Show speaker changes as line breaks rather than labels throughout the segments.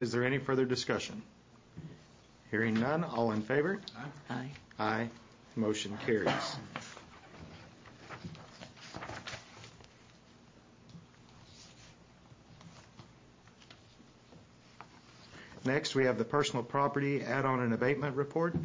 Is there any further discussion? Hearing none, all in favor?
Aye.
Aye. Motion carries. Next, we have the personal property add-on and abatement report.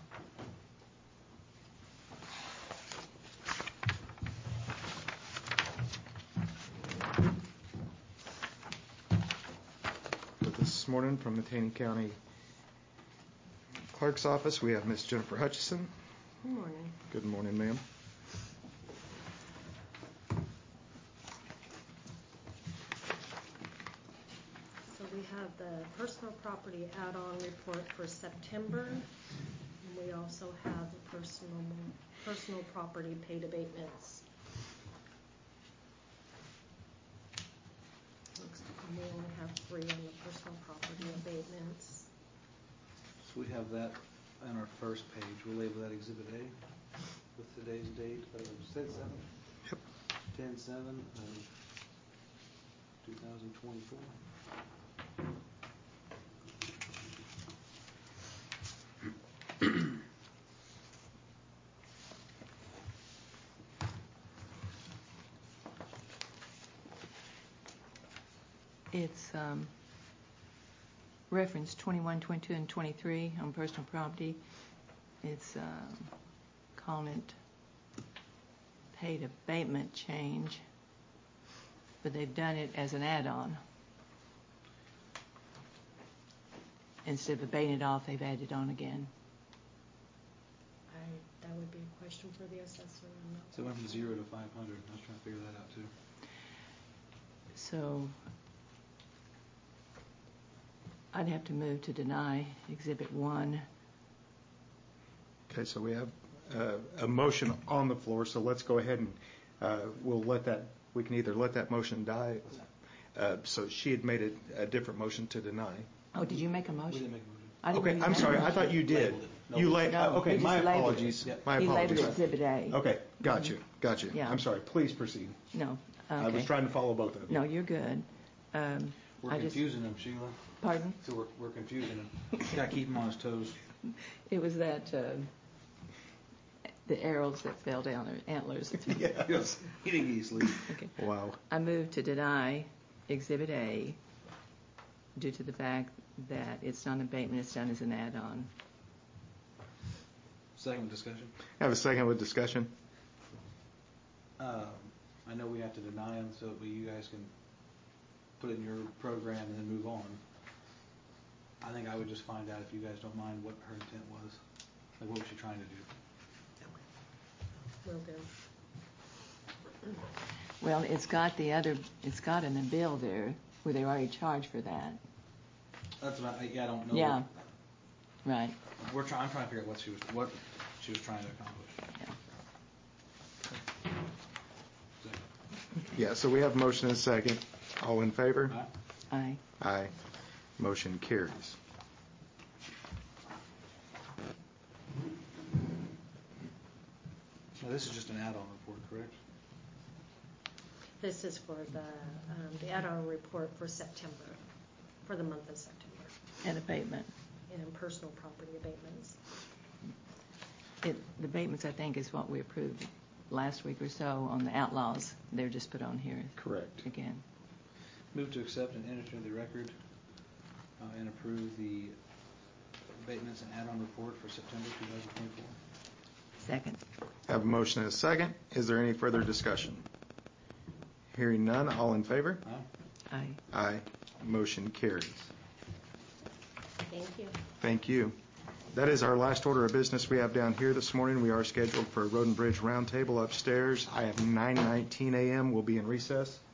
This morning from the Taney County Clerk's Office, we have Miss Jennifer Hutchison.
Good morning.
Good morning, ma'am.
So we have the personal property add-on report for September. And we also have the personal property paid abatements. Looks like we only have 3 on the personal property abatements.
So we have that on our first page. We'll label that Exhibit A with today's date of 10/7.
Yep.
10/7 of 2024.
It's reference 21, 22, and 23 on personal property. It's calling it paid abatement change, but they've done it as an add-on. Instead of abating it off, they've added it on again.
That would be a question for the assessor. I'm not
So it went from 0 to 500. I was trying to figure that out too.
So I'd have to move to deny Exhibit 1.
Okay, so we have a motion on the floor, so let's go ahead and we can either let that motion die. So she had made a different motion to deny.
Oh, did you make a motion?
We didn't make a motion.
I didn't
Okay, I'm sorry. I thought you did.
No.
You labeled.
No,
Okay,
he
my
just labeled
apologies.
it.
My
He labeled
apologies.
it Exhibit A.
Okay, got you.
Yeah.
I'm sorry. Please proceed.
No. Okay.
I was trying to follow both of you.
No, you're good.
We're
I just-
confusing him, Sheila.
Pardon?
So we're confusing him. Got to keep him on his toes.
It was that the arrows that fell down, or antlers.
Yes. He didn't get sleep.
Okay.
Wow.
I move to deny Exhibit A due to the fact that it's not an abatement, it's done as an add-on.
Second discussion.
Have a second with discussion.
I know we have to deny him so that you guys can put it in your program and then move on. I think I would just find out, if you guys don't mind, what her intent was. Like, what was she trying to do?
Will do.
Well, it's got in the bill there where they already charged for that.
That's what I don't know.
Yeah. Right.
I'm trying to figure out what she was trying to accomplish.
Yeah.
Yeah, so we have motion and second. All in favor?
Aye.
Aye.
Aye. Motion carries.
Now, this is just an add-on report, correct?
This is for the add-on report for September, for the month of September,
And abatement.
and personal property abatements.
The abatements, I think, is what we approved last week or so on the outlaws. They're just put on here
Correct.
again.
Move to accept and enter into the record and approve the abatements and add-on report for September 2024.
Second.
Have a motion and a second. Is there any further discussion? Hearing none, all in favor?
Aye.
Aye.
Aye. Motion carries.
Thank you.
Thank you. That is our last order of business we have down here this morning. We are scheduled for a Road and Bridge Roundtable upstairs. I have 9:19 a.m. We'll be in recess.